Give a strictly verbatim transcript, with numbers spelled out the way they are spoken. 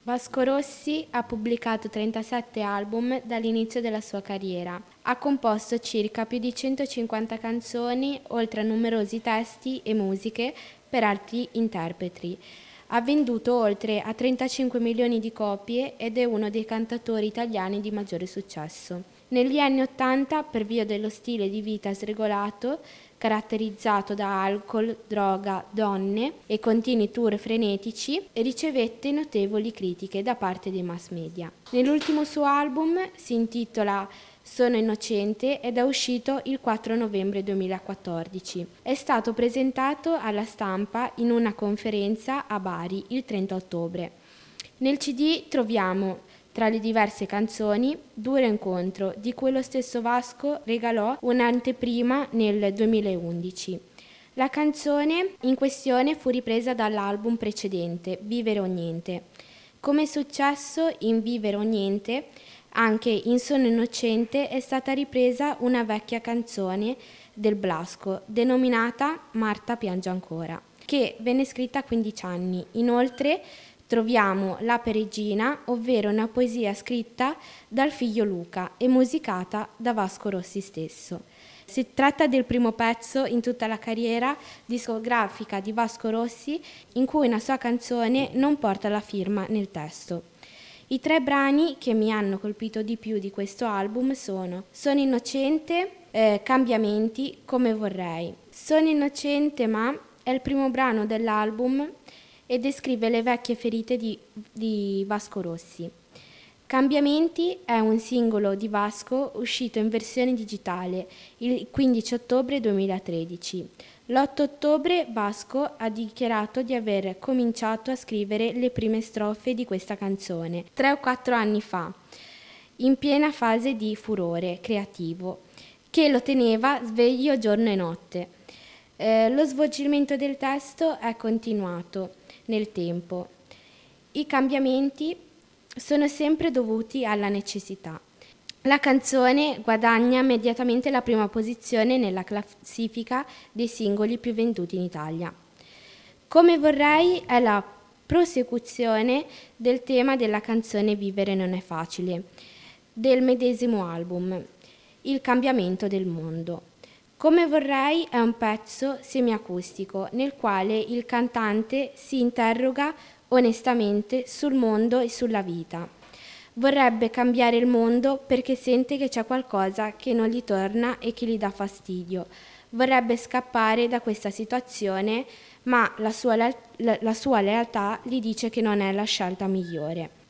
Vasco Rossi ha pubblicato trentasette album dall'inizio della sua carriera. Ha composto circa più di centocinquanta canzoni, oltre a numerosi testi e musiche per altri interpreti. Ha venduto oltre a trentacinque milioni di copie ed è uno dei cantatori italiani di maggiore successo. Negli anni Ottanta, per via dello stile di vita sregolato, caratterizzato da alcol, droga, donne e continui tour frenetici, ricevette notevoli critiche da parte dei mass media. Nell'ultimo suo album si intitola Sono innocente ed è uscito il quattro novembre duemilaquattordici. È stato presentato alla stampa in una conferenza a Bari il trenta ottobre. Nel C D troviamo, tra le diverse canzoni, Duro incontro, di cui lo stesso Vasco regalò un'anteprima nel duemilaundici. La canzone in questione fu ripresa dall'album precedente, Vivere o Niente. Come è successo in Vivere o Niente, anche in Sono innocente è stata ripresa una vecchia canzone del Blasco, denominata Marta piange ancora, che venne scritta a quindici anni. Inoltre troviamo La Peregrina, ovvero una poesia scritta dal figlio Luca e musicata da Vasco Rossi stesso. Si tratta del primo pezzo in tutta la carriera discografica di Vasco Rossi in cui una sua canzone non porta la firma nel testo. I tre brani che mi hanno colpito di più di questo album sono Sono innocente, eh, Cambiamenti, Come vorrei. Sono innocente ma è il primo brano dell'album e descrive le vecchie ferite di, di Vasco Rossi. Cambiamenti è un singolo di Vasco uscito in versione digitale il quindici ottobre duemilatredici. L'otto ottobre Vasco ha dichiarato di aver cominciato a scrivere le prime strofe di questa canzone, tre o quattro anni fa, in piena fase di furore creativo, che lo teneva sveglio giorno e notte. Eh, lo svolgimento del testo è continuato nel tempo. I cambiamenti sono sempre dovuti alla necessità. La canzone guadagna immediatamente la prima posizione nella classifica dei singoli più venduti in Italia. Come vorrei è la prosecuzione del tema della canzone Vivere non è facile, del medesimo album, Il cambiamento del mondo. Come vorrei è un pezzo semiacustico nel quale il cantante si interroga onestamente sul mondo e sulla vita. Vorrebbe cambiare il mondo perché sente che c'è qualcosa che non gli torna e che gli dà fastidio. Vorrebbe scappare da questa situazione, ma la sua, la, la sua lealtà gli dice che non è la scelta migliore.